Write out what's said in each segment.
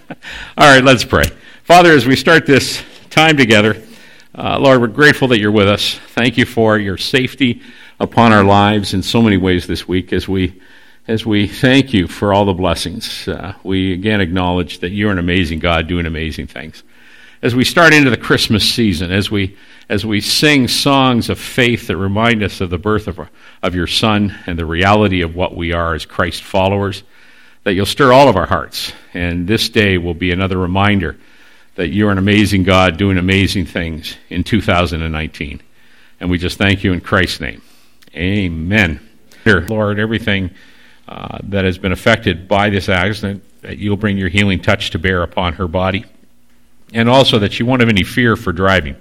All right, let's pray. Father, as we start this time together, Lord, we're grateful that you're with us. Thank you for your safety upon our lives in so many ways this week as we thank you for all the blessings. We again acknowledge that you're an amazing God doing amazing things. As we start into the Christmas season, as we sing songs of faith that remind us of the birth of your Son and the reality of what we are as Christ followers, that you'll stir all of our hearts. And this day will be another reminder that you're an amazing God doing amazing things in 2019. And we just thank you in Christ's name. Amen. Dear Lord, everything that has been affected by this accident, that you'll bring your healing touch to bear upon her body. And also that you won't have any fear for driving.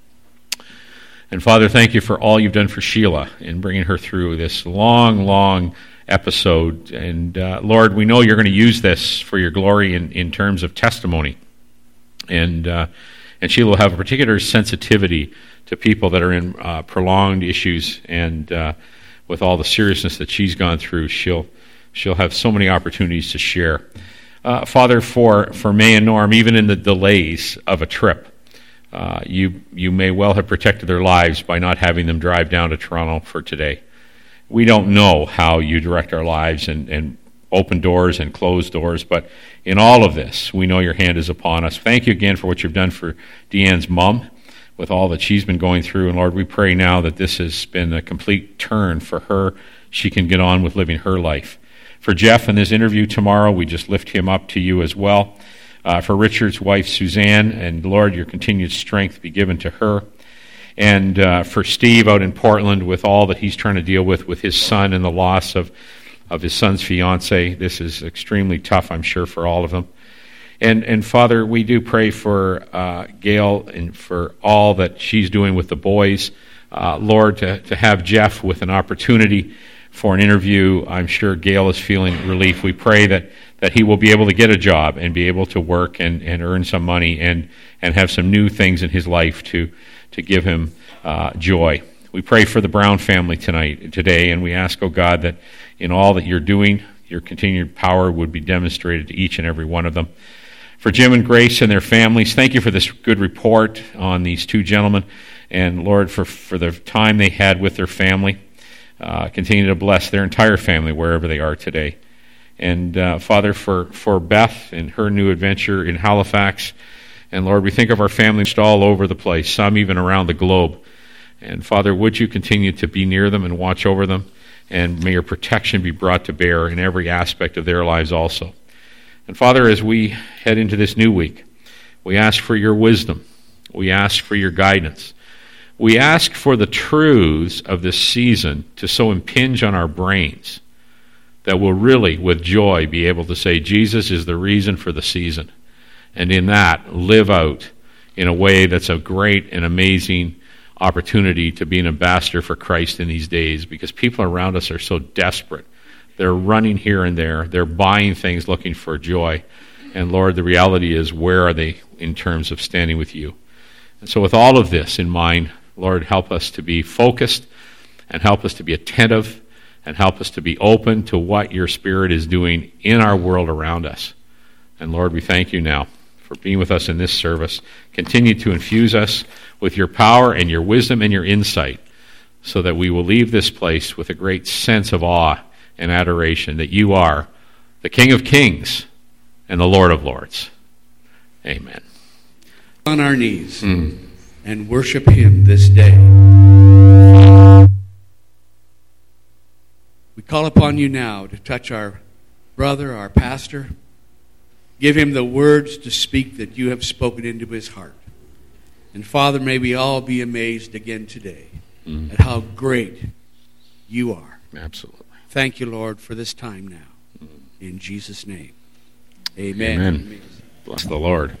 And Father, thank you for all you've done for Sheila in bringing her through this long episode. And Lord, we know you're going to use this for your glory in terms of testimony. And Sheila will have a particular sensitivity to people that are in prolonged issues. And with all the seriousness that she's gone through, she'll have so many opportunities to share. Father, for May and Norm, even in the delays of a trip, you may well have protected their lives by not having them drive down to Toronto for today. We don't know how you direct our lives and open doors and close doors, but in all of this, we know your hand is upon us. Thank you again for what you've done for Deanne's mom with all that she's been going through. And Lord, we pray now that this has been a complete turn for her. She can get on with living her life. For Jeff in this interview tomorrow, we just lift him up to you as well. For Richard's wife, Suzanne, and Lord, your continued strength be given to her. And for Steve out in Portland with all that he's trying to deal with his son and the loss of his son's fiance. This is extremely tough, I'm sure, for all of them. And Father, we do pray for Gail and for all that she's doing with the boys. Lord, to have Jeff with an opportunity for an interview. I'm sure Gail is feeling relief. We pray that he will be able to get a job and be able to work and earn some money and have some new things in his life to give him joy. We pray for the Brown family today, and we ask, oh God, that in all that you're doing, your continued power would be demonstrated to each and every one of them. For Jim and Grace and their families, thank you for this good report on these two gentlemen, and Lord, for the time they had with their family. Continue to bless their entire family wherever they are today. And Father, for Beth and her new adventure in Halifax, and Lord, we think of our families all over the place, some even around the globe. And Father, would you continue to be near them and watch over them, and may your protection be brought to bear in every aspect of their lives also. And Father, as we head into this new week, we ask for your wisdom. We ask for your guidance. We ask for the truths of this season to so impinge on our brains that we'll really, with joy, be able to say, Jesus is the reason for the season. And in that, live out in a way that's a great and amazing opportunity to be an ambassador for Christ in these days, because people around us are so desperate. They're running here and there. They're buying things looking for joy. And Lord, the reality is, where are they in terms of standing with you? And so with all of this in mind, Lord, help us to be focused and help us to be attentive and help us to be open to what your Spirit is doing in our world around us. And Lord, we thank you now for being with us in this service. Continue to infuse us with your power and your wisdom and your insight so that we will leave this place with a great sense of awe and adoration that you are the King of Kings and the Lord of Lords. Amen. On our knees and worship him this day. We call upon you now to touch our brother, our pastor. Give him the words to speak that you have spoken into his heart. And Father, may we all be amazed again today at how great you are. Absolutely. Thank you, Lord, for this time now. In Jesus' name. Amen. Amen. Bless the Lord.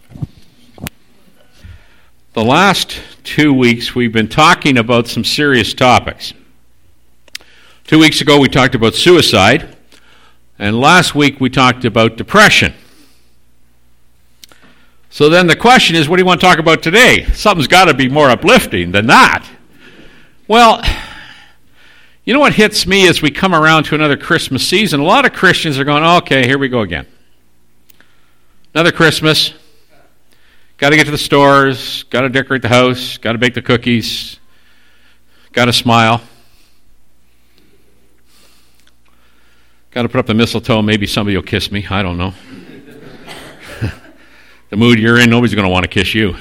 The last 2 weeks we've been talking about some serious topics. 2 weeks ago we talked about suicide, and last week we talked about depression. So then the question is, what do you want to talk about today? Something's got to be more uplifting than that. Well, you know what hits me as we come around to another Christmas season? A lot of Christians are going, okay, here we go again. Another Christmas. Got to get to the stores, got to decorate the house, got to bake the cookies, got to smile. Got to put up the mistletoe, maybe somebody will kiss me, I don't know. The mood you're in, nobody's going to want to kiss you.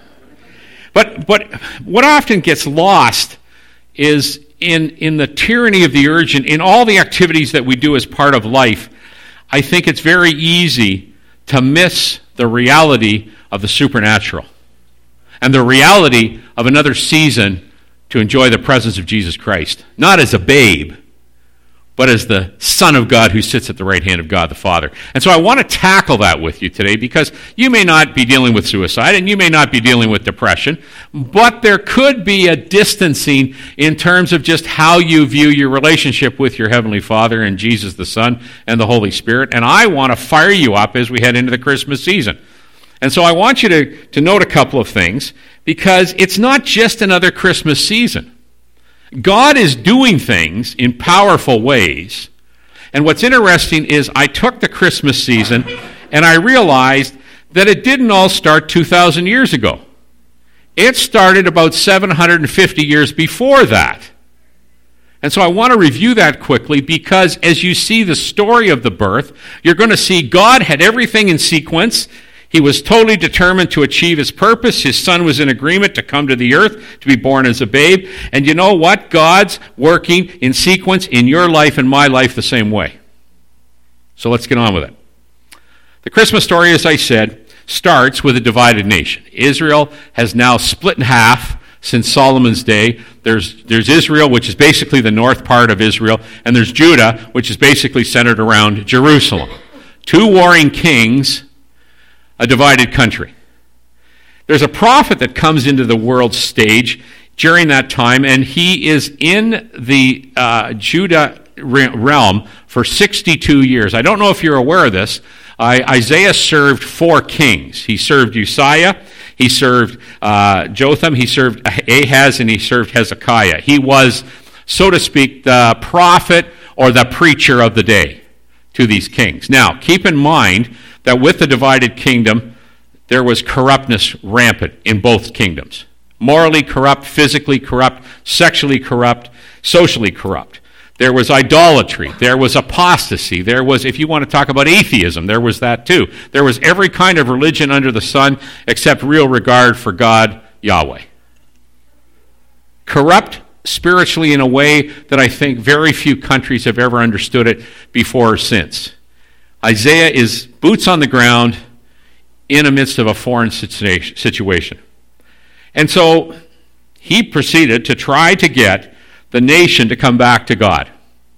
But what often gets lost is in the tyranny of the urgent, in all the activities that we do as part of life, I think it's very easy to miss the reality of the supernatural and the reality of another season to enjoy the presence of Jesus Christ, not as a babe, but as the Son of God who sits at the right hand of God the Father. And so I want to tackle that with you today, because you may not be dealing with suicide and you may not be dealing with depression, but there could be a distancing in terms of just how you view your relationship with your Heavenly Father and Jesus the Son and the Holy Spirit. And I want to fire you up as we head into the Christmas season. And so I want you to note a couple of things, because it's not just another Christmas season. God is doing things in powerful ways. And what's interesting is I took the Christmas season and I realized that it didn't all start 2,000 years ago. It started about 750 years before that. And so I want to review that quickly, because as you see the story of the birth, you're going to see God had everything in sequence. He was totally determined to achieve his purpose. His Son was in agreement to come to the earth, to be born as a babe. And you know what? God's working in sequence in your life and my life the same way. So let's get on with it. The Christmas story, as I said, starts with a divided nation. Israel has now split in half since Solomon's day. There's Israel, which is basically the north part of Israel, and there's Judah, which is basically centered around Jerusalem. Two warring kings, a divided country. There's a prophet that comes into the world stage during that time, and he is in the Judah realm for 62 years. I don't know if you're aware of this. Isaiah served 4 kings. He served Uzziah, he served Jotham, he served Ahaz, and he served Hezekiah. He was, so to speak, the prophet or the preacher of the day to these kings. Now, keep in mind that with the divided kingdom, there was corruptness rampant in both kingdoms. Morally corrupt, physically corrupt, sexually corrupt, socially corrupt. There was idolatry. There was apostasy. There was, if you want to talk about atheism, there was that too. There was every kind of religion under the sun except real regard for God, Yahweh. Corrupt spiritually in a way that I think very few countries have ever understood it before or since. Isaiah is boots on the ground in the midst of a foreign situation. And so he proceeded to try to get the nation to come back to God.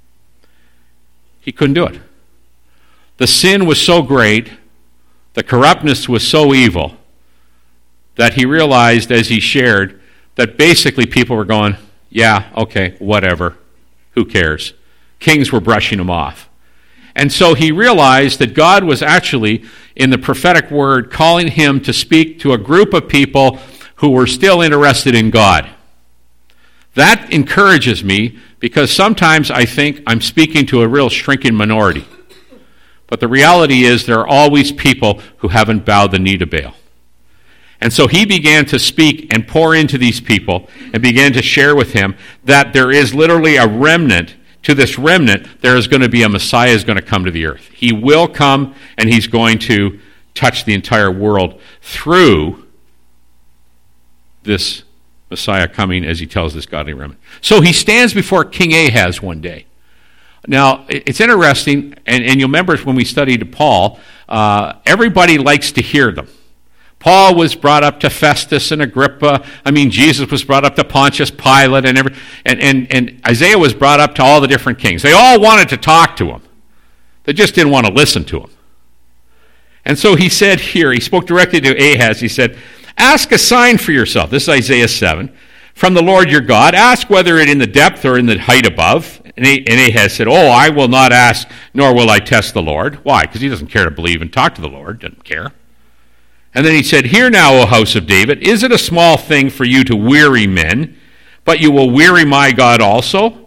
He couldn't do it. The sin was so great, the corruptness was so evil, that he realized as he shared that basically people were going, yeah, okay, whatever, who cares? Kings were brushing him off. And so he realized that God was actually, in the prophetic word, calling him to speak to a group of people who were still interested in God. That encourages me, because sometimes I think I'm speaking to a real shrinking minority. But the reality is there are always people who haven't bowed the knee to Baal. And so he began to speak and pour into these people and began to share with him that there is literally a remnant. To this remnant, there is going to be a Messiah is going to come to the earth. He will come, and he's going to touch the entire world through this Messiah coming, as he tells this godly remnant. So he stands before King Ahaz one day. Now, it's interesting, and you'll remember when we studied Paul, everybody likes to hear them. Paul was brought up to Festus and Agrippa. Jesus was brought up to Pontius Pilate, and Isaiah was brought up to all the different kings. They all wanted to talk to him. They just didn't want to listen to him. And so he said here, he spoke directly to Ahaz, he said, ask a sign for yourself. This is Isaiah 7. From the Lord your God, ask whether it in the depth or in the height above. And Ahaz said, I will not ask, nor will I test the Lord. Why? Because he doesn't care to believe and talk to the Lord, doesn't care. And then he said, hear now, O house of David, is it a small thing for you to weary men, but you will weary my God also?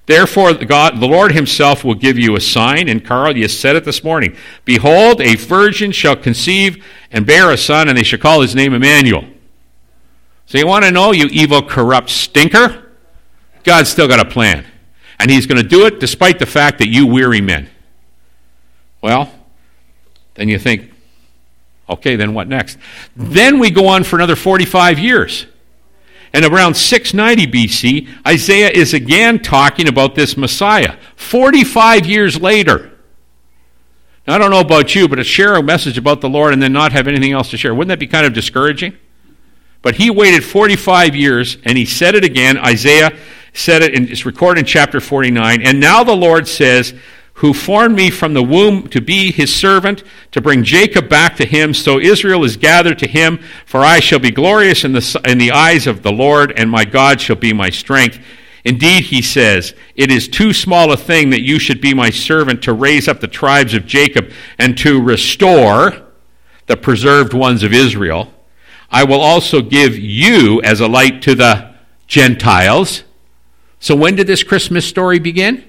Therefore, the Lord himself will give you a sign. And Carl, you said it this morning. Behold, a virgin shall conceive and bear a son, and they shall call his name Emmanuel. So you want to know, you evil, corrupt stinker? God's still got a plan. And he's going to do it despite the fact that you weary men. Well, then you think, okay, then what next? Then we go on for another 45 years. And around 690 BC, Isaiah is again talking about this Messiah. 45 years later. Now, I don't know about you, but to share a message about the Lord and then not have anything else to share, wouldn't that be kind of discouraging? But he waited 45 years, and he said it again. Isaiah said it, and it's recorded in chapter 49. And now the Lord says, who formed me from the womb to be his servant, to bring Jacob back to him, so Israel is gathered to him, for I shall be glorious in the eyes of the Lord, and my God shall be my strength. Indeed, he says, it is too small a thing that you should be my servant to raise up the tribes of Jacob and to restore the preserved ones of Israel. I will also give you as a light to the Gentiles. So when did this Christmas story begin?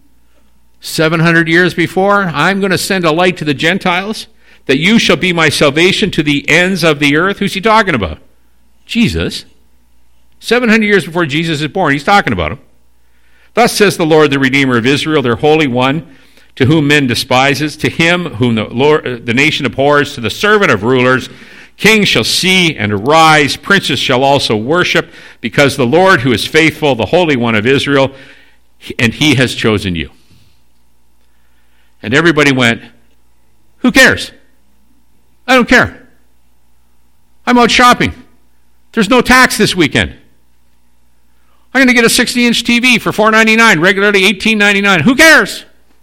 700 years before. I'm going to send a light to the Gentiles, that you shall be my salvation to the ends of the earth. Who's he talking about? Jesus. 700 years before Jesus is born, he's talking about him. Thus says the Lord, the Redeemer of Israel, their Holy One, to whom men despises, to him whom the nation abhors, to the servant of rulers. Kings shall see and arise, princes shall also worship, because the Lord who is faithful, the Holy One of Israel, and he has chosen you. And everybody went, who cares? I don't care. I'm out shopping. There's no tax this weekend. I'm going to get a 60-inch TV for $4.99, regularly $18.99. Who cares?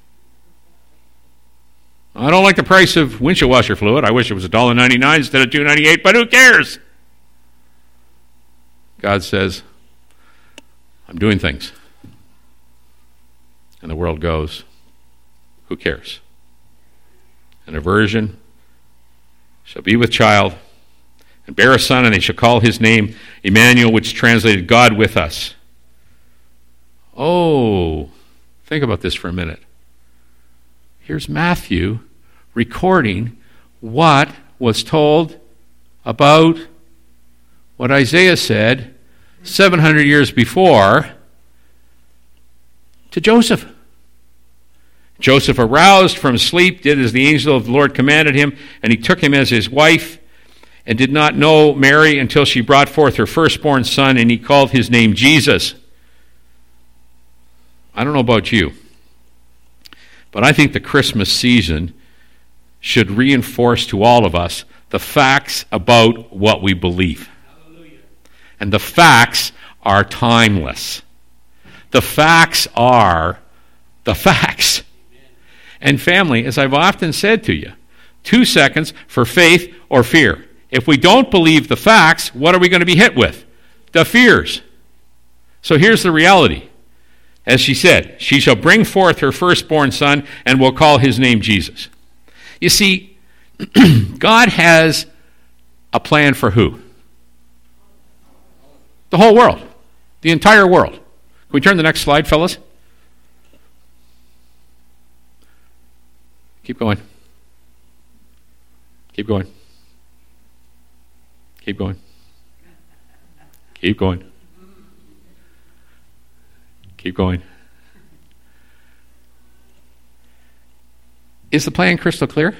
I don't like the price of windshield washer fluid. I wish it was $1.99 instead of $2.98, but who cares? God says, I'm doing things. And the world goes, who cares? And a virgin shall be with child and bear a son, and they shall call his name Emmanuel, which translated God with us. Oh, think about this for a minute. Here's Matthew recording what was told about what Isaiah said 700 years before to Joseph. Joseph aroused from sleep, did as the angel of the Lord commanded him, and he took him as his wife, and did not know Mary until she brought forth her firstborn son, and he called his name Jesus. I don't know about you, but I think the Christmas season should reinforce to all of us the facts about what we believe. Hallelujah. And the facts are timeless. The facts are the facts. And family, as I've often said to you, 2 seconds for faith or fear. If we don't believe the facts, what are we going to be hit with? The fears. So here's the reality. As she said, she shall bring forth her firstborn son, and will call his name Jesus. You see, God has a plan for who? The whole world. The entire world. Can we turn to the next slide, fellas? Keep going. Keep going. Keep going. Keep going. Keep going. Is the plan crystal clear?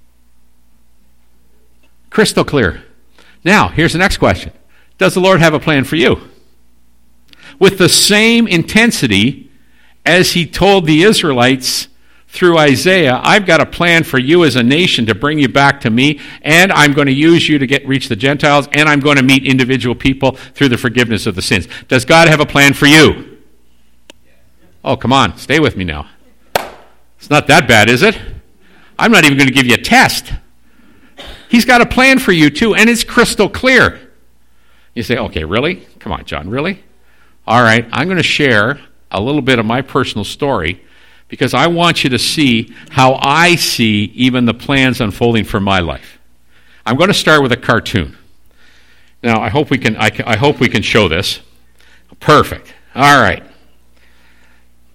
Crystal clear. Now, here's the next question. Does the Lord have a plan for you? With the same intensity as he told the Israelites through Isaiah, I've got a plan for you as a nation to bring you back to me, and I'm going to use you to reach the Gentiles, and I'm going to meet individual people through the forgiveness of the sins. Does God have a plan for you? Oh, come on, stay with me now. It's not that bad, is it? I'm not even going to give you a test. He's got a plan for you too, and it's crystal clear. You say, okay, really? Come on, John, really? All right, I'm going to share a little bit of my personal story, because I want you to see how I see even the plans unfolding for my life. I'm going to start with a cartoon. Now, I hope we can show this. Perfect. All right.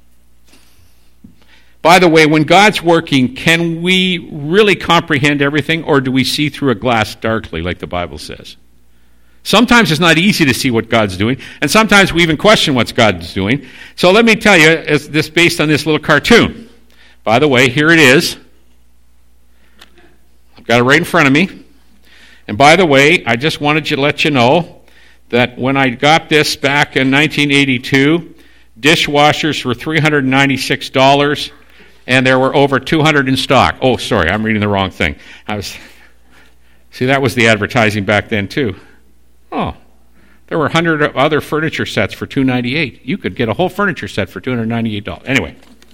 By the way, when God's working, can we really comprehend everything, or do we see through a glass darkly, like the Bible says? Sometimes it's not easy to see what God's doing, and sometimes we even question what God's doing. So let me tell you, is this based on this little cartoon. By the way, here it is. I've got it right in front of me. And by the way, I just wanted to let you know that when I got this back in 1982, dishwashers were $396, and there were over 200 in stock. Oh, sorry, I'm reading the wrong thing. See, that was the advertising back then, too. Oh, there were 100 other furniture sets for $298. You could get a whole furniture set for $298. Anyway,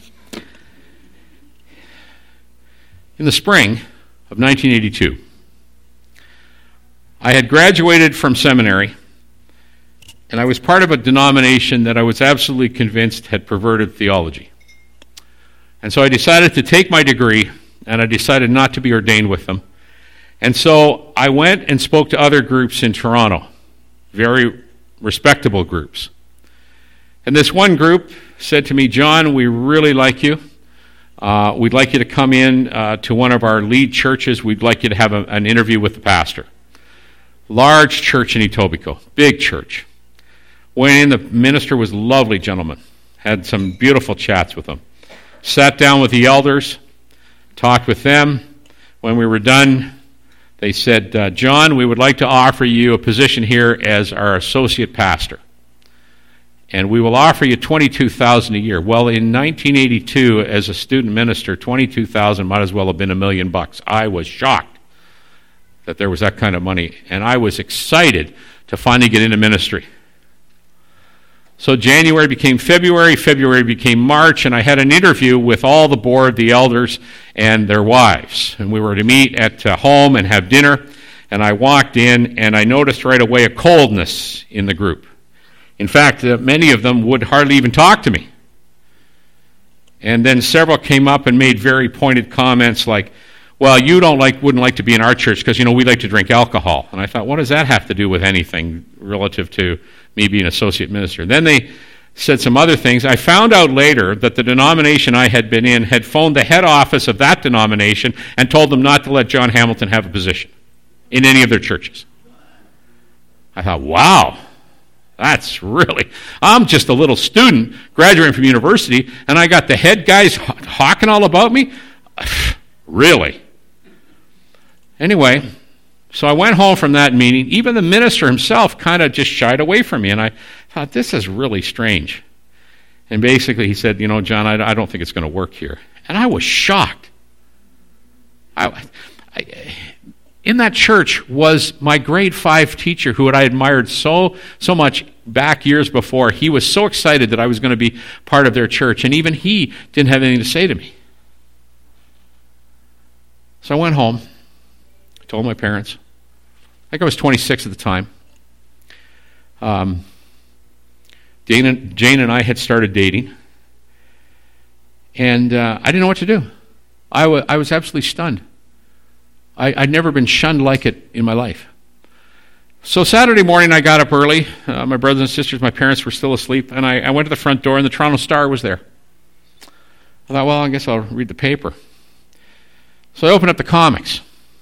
in the spring of 1982, I had graduated from seminary, and I was part of a denomination that I was absolutely convinced had perverted theology. And so I decided to take my degree, and I decided not to be ordained with them. And so I went and spoke to other groups in Toronto, very respectable groups. And this one group said to me, John, we really like you. We'd like you to come in to one of our lead churches. We'd like you to have an interview with the pastor. Large church in Etobicoke, big church. Went in, the minister was a lovely gentleman. Had some beautiful chats with him. Sat down with the elders, talked with them. When we were done, they said, John, we would like to offer you a position here as our associate pastor. And we will offer you $22,000 a year. Well, in 1982, as a student minister, $22,000 might as well have been $1 million. I was shocked that there was that kind of money. And I was excited to finally get into ministry. So January became February, February became March, and I had an interview with all the board, the elders, and their wives. And we were to meet at home and have dinner. And I walked in, and I noticed right away a coldness in the group. In fact, many of them would hardly even talk to me. And then several came up and made very pointed comments like, well, you wouldn't like to be in our church because, we like to drink alcohol. And I thought, what does that have to do with anything relative to me being associate minister? Then they said some other things. I found out later that the denomination I had been in had phoned the head office of that denomination and told them not to let John Hamilton have a position in any of their churches. I thought, wow, I'm just a little student graduating from university, and I got the head guys hawking all about me? Really? Anyway, so I went home from that meeting. Even the minister himself kind of just shied away from me, and I thought, this is really strange. And basically he said, John, I don't think it's going to work here. And I was shocked. In that church was my grade 5 teacher who I admired so much back years before. He was so excited that I was going to be part of their church, and even he didn't have anything to say to me. So I went home, told my parents. I think I was 26 at the time. Jane and I had started dating, and I didn't know what to do. I was absolutely stunned. I'd never been shunned like it in my life. So Saturday morning I got up early. My brothers and sisters, my parents were still asleep, and I went to the front door, and the Toronto Star was there. I thought, well, I guess I'll read the paper. So I opened up the comics.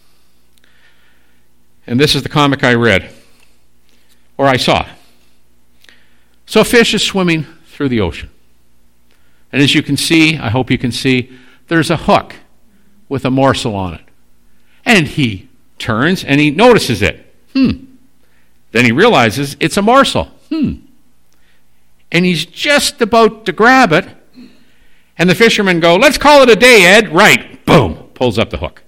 And this is the comic I read, or I saw. So a fish is swimming through the ocean. And as you can see, I hope you can see, there's a hook with a morsel on it. And he turns and he notices it. Then he realizes it's a morsel. And he's just about to grab it. And the fishermen go, let's call it a day, Ed. Right. Boom. Pulls up the hook.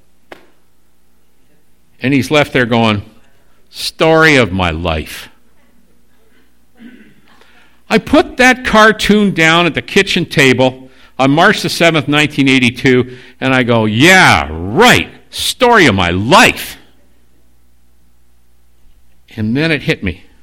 And he's left there going, story of my life. I put that cartoon down at the kitchen table on March the 7th, 1982, and I go, yeah, right, story of my life. And then it hit me.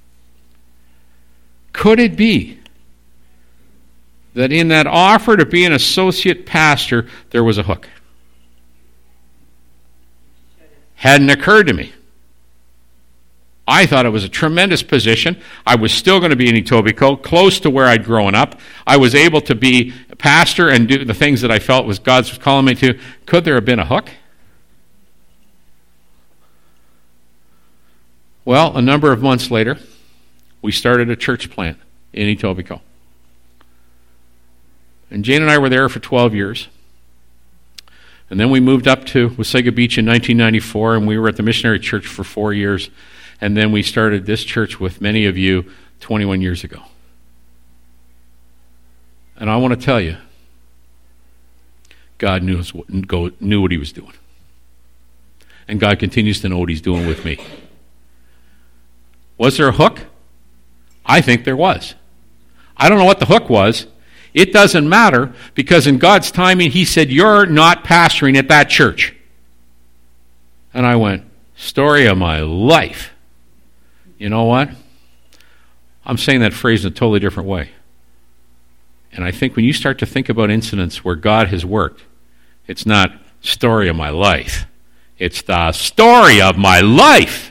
Could it be that in that offer to be an associate pastor, there was a hook? Hadn't occurred to me. I thought it was a tremendous position. I was still going to be in Etobicoke, close to where I'd grown up. I was able to be a pastor and do the things that I felt was God was calling me to. Could there have been a hook? Well, a number of months later, we started a church plant in Etobicoke. And Jane and I were there for 12 years. And then we moved up to Wasaga Beach in 1994, and we were at the missionary church for 4 years. And then we started this church with many of you 21 years ago. And I want to tell you, God knew what he was doing. And God continues to know what he's doing with me. Was there a hook? I think there was. I don't know what the hook was. It doesn't matter, because in God's timing, he said, you're not pastoring at that church. And I went, story of my life. You know what? I'm saying that phrase in a totally different way. And I think when you start to think about incidents where God has worked, it's not story of my life. It's the story of my life.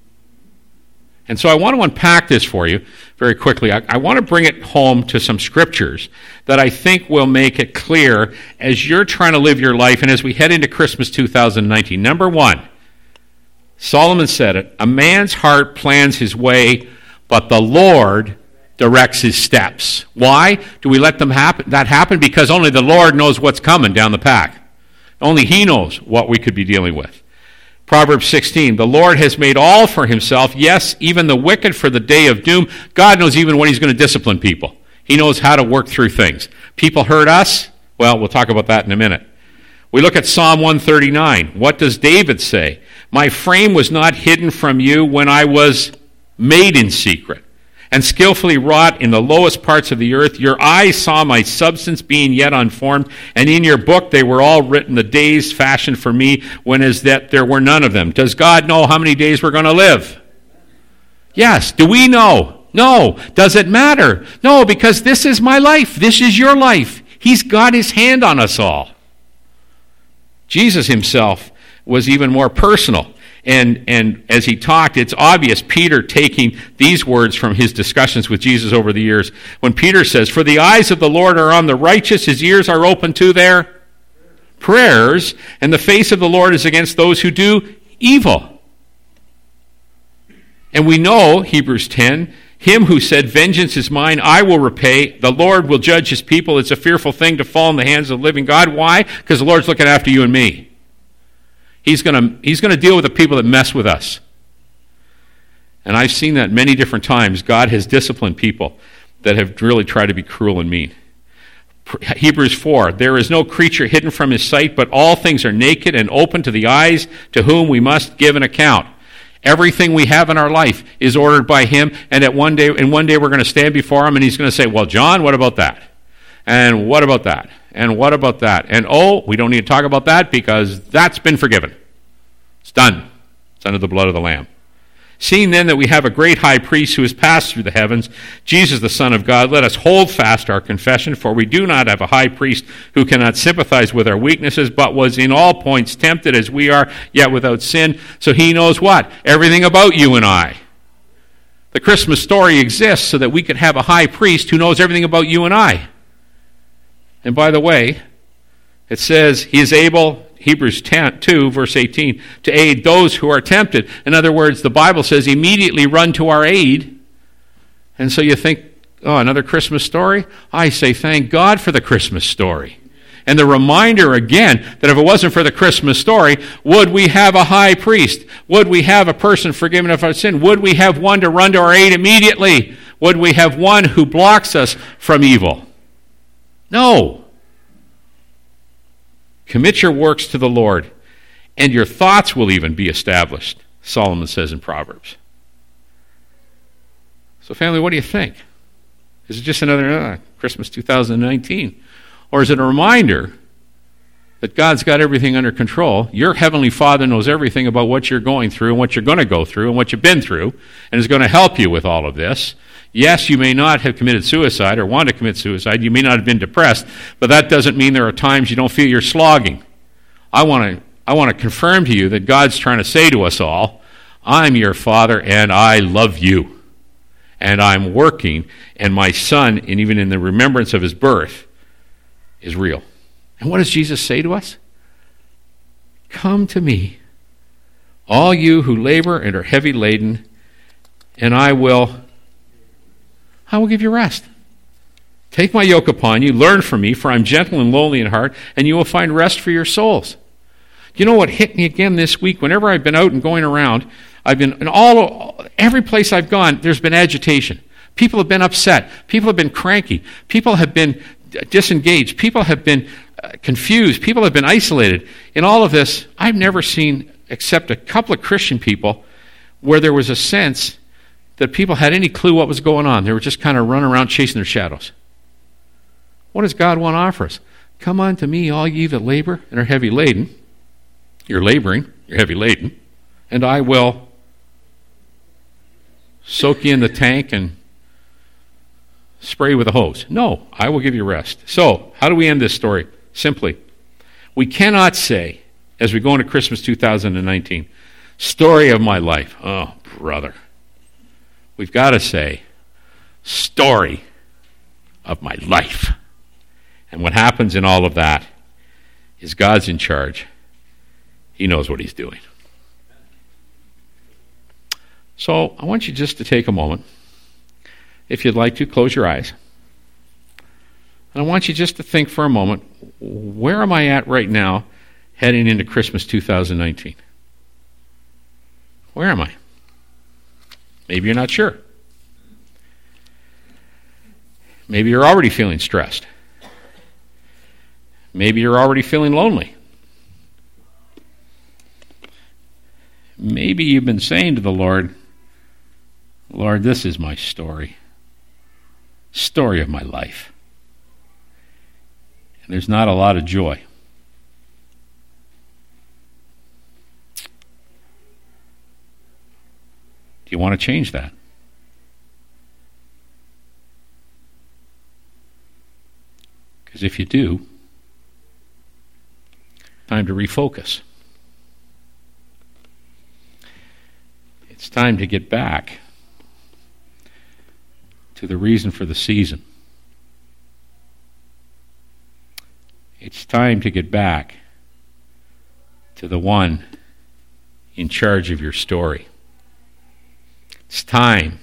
And so I want to unpack this for you very quickly. I want to bring it home to some scriptures that I think will make it clear as you're trying to live your life and as we head into Christmas 2019. Number one, Solomon said it, a man's heart plans his way, but the Lord directs his steps. Why do we let that happen? Because only the Lord knows what's coming down the pack. Only he knows what we could be dealing with. Proverbs 16, the Lord has made all for himself, yes, even the wicked for the day of doom. God knows even when he's going to discipline people. He knows how to work through things. People hurt us? Well, we'll talk about that in a minute. We look at Psalm 139. What does David say? My frame was not hidden from you when I was made in secret and skillfully wrought in the lowest parts of the earth. Your eyes saw my substance being yet unformed, and in your book they were all written, the days fashioned for me, when as that there were none of them. Does God know how many days we're going to live? Yes. Do we know? No. Does it matter? No, because this is my life. This is your life. He's got his hand on us all. Jesus himself was even more personal. And as he talked, it's obvious Peter taking these words from his discussions with Jesus over the years. When Peter says, for the eyes of the Lord are on the righteous, his ears are open to their prayers, and the face of the Lord is against those who do evil. And we know, Hebrews 10, him who said, vengeance is mine, I will repay. The Lord will judge his people. It's a fearful thing to fall in the hands of the living God. Why? Because the Lord's looking after you and me. He's going to deal with the people that mess with us. And I've seen that many different times. God has disciplined people that have really tried to be cruel and mean. Hebrews 4, there is no creature hidden from his sight, but all things are naked and open to the eyes, to whom we must give an account. Everything we have in our life is ordered by him, and one day we're going to stand before him, and he's going to say, well, John, what about that? And what about that? And what about that? And oh, we don't need to talk about that because that's been forgiven. It's done. It's under the blood of the Lamb. Seeing then that we have a great high priest who has passed through the heavens, Jesus the Son of God, let us hold fast our confession, for we do not have a high priest who cannot sympathize with our weaknesses, but was in all points tempted as we are, yet without sin. So he knows what? Everything about you and I. The Christmas story exists so that we could have a high priest who knows everything about you and I. And by the way, it says he is able, Hebrews 2, verse 18, to aid those who are tempted. In other words, the Bible says immediately run to our aid. And so you think, oh, another Christmas story? I say thank God for the Christmas story. And the reminder again that if it wasn't for the Christmas story, would we have a high priest? Would we have a person forgiven of our sin? Would we have one to run to our aid immediately? Would we have one who blocks us from evil? No. Commit your works to the Lord, and your thoughts will even be established, Solomon says in Proverbs. So family, what do you think? Is it just another Christmas 2019? Or is it a reminder that God's got everything under control? Your Heavenly Father knows everything about what you're going through and what you're going to go through and what you've been through, and is going to help you with all of this. Yes, you may not have committed suicide or want to commit suicide. You may not have been depressed, but that doesn't mean there are times you don't feel you're slogging. I want to confirm to you that God's trying to say to us all, I'm your father, and I love you. And I'm working, and my son, and even in the remembrance of his birth, is real. And what does Jesus say to us? Come to me, all you who labor and are heavy laden, and I will give you rest. Take my yoke upon you, learn from me, for I'm gentle and lowly in heart, and you will find rest for your souls. You know what hit me again this week? Whenever I've been out and going around, I've been in every place I've gone, there's been agitation. People have been upset. People have been cranky. People have been disengaged. People have been confused. People have been isolated. In all of this, I've never seen, except a couple of Christian people, where there was a sense that people had any clue what was going on. They were just kind of running around chasing their shadows. What does God want to offer us? Come unto me, all ye that labor and are heavy laden. You're laboring, you're heavy laden, and I will soak you in the tank and spray with a hose. No, I will give you rest. So, how do we end this story? Simply, we cannot say, as we go into Christmas 2019, story of my life. Oh, brother. We've got to say, story of my life. And what happens in all of that is God's in charge. He knows what he's doing. So I want you just to take a moment. If you'd like to, close your eyes. And I want you just to think for a moment, where am I at right now heading into Christmas 2019? Where am I? Maybe you're not sure. Maybe you're already feeling stressed. Maybe you're already feeling lonely. Maybe you've been saying to the Lord, Lord, this is my story of my life. And there's not a lot of joy. Do you want to change that? Because if you do, time to refocus. It's time to get back to the reason for the season. It's time to get back to the one in charge of your story. It's time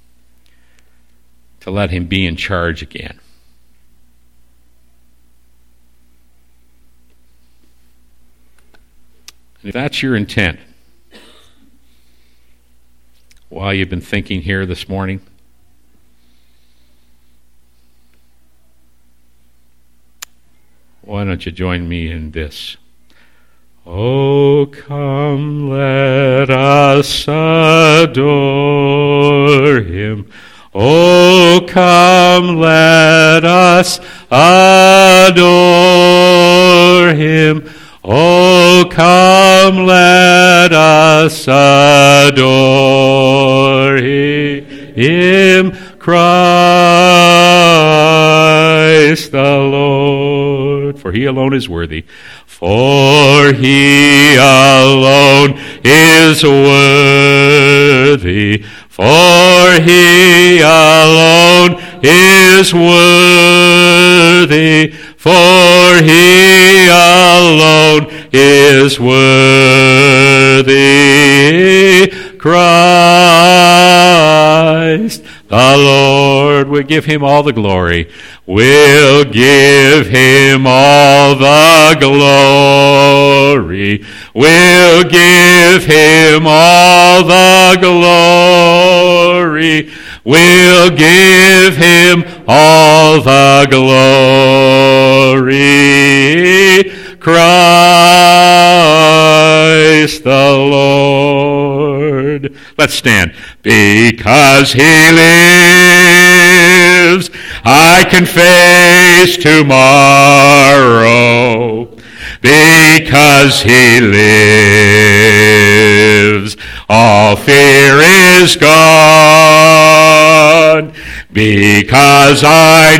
to let him be in charge again. And if that's your intent, while you've been thinking here this morning, why don't you join me in this? Oh, come, let us adore him. Oh, come, let us adore him. Oh, come, let us adore him, Christ the Lord. For he alone is worthy. For he alone is worthy. For he alone is worthy. For he alone is worthy. Christ the Lord. We'll give him all the glory. We'll give him all the glory. We'll give him all the glory. We'll give him all the glory. Christ the Lord. Let's stand. Because he lives, I can face tomorrow. Because he lives, all fear is gone. Because I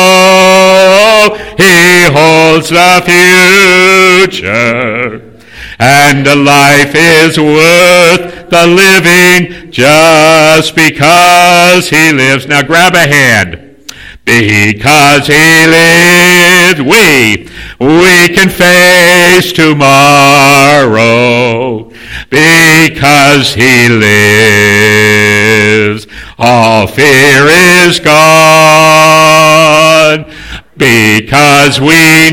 know he holds the future. And a life is worth the living just because he lives. Now grab a hand. Because he lives, we can face tomorrow. Because he lives, all fear is gone. Because we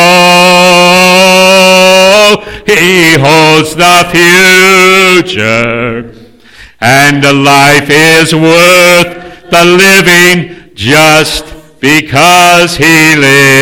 know he holds the future. And a life is worth the living just because he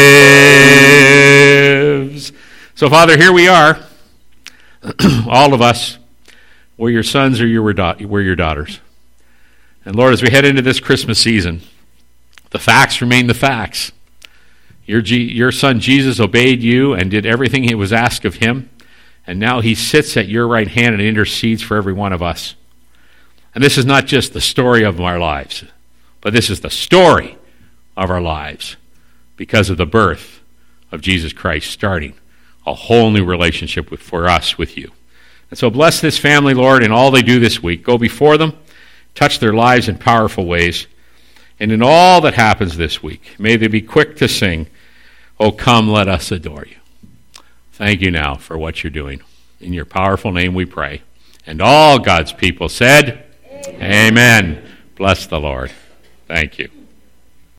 lives. So, Father, here we are. All of us, we're your sons or we're your daughters. And Lord, as we head into this Christmas season, the facts remain the facts. Your son Jesus obeyed you and did everything it was asked of him. And now he sits at your right hand and intercedes for every one of us. And this is not just the story of our lives, but this is the story of our lives because of the birth of Jesus Christ, starting a whole new relationship for us with you. And so bless this family, Lord, in all they do this week. Go before them, touch their lives in powerful ways. And in all that happens this week, may they be quick to sing, "Oh, come, let us adore you." Thank you now for what you're doing. In your powerful name we pray. And all God's people said, Amen. Bless the Lord. Thank you.